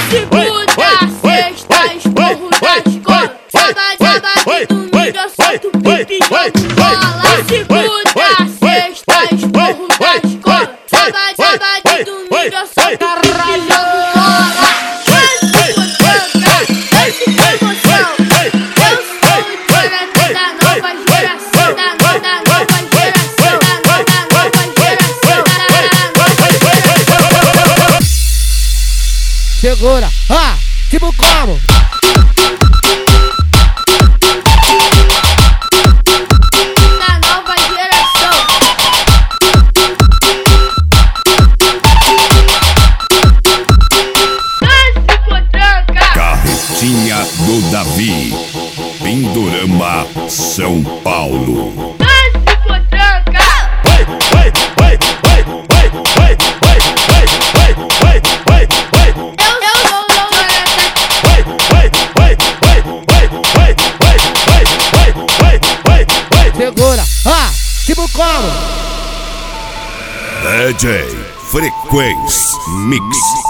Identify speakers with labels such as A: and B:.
A: segunda, sexta, esporro da escola. Sábado e domingo eu solto pique e jogo bola. Segunda, sexta, esporro da escola. Sábado e domingo eu solto pique e jogo bola. Desce com emoção, eu sou o Jonathan da nova geração. Da nova geração, da nova geração.
B: Segura, tipo como?
A: Da nova geração. Desce com tranca.
C: Carretinha do Davi, Pindorama, São Paulo.
A: Desce com tranca.
B: Segura, tipo como?
C: DJ Frequência Mix.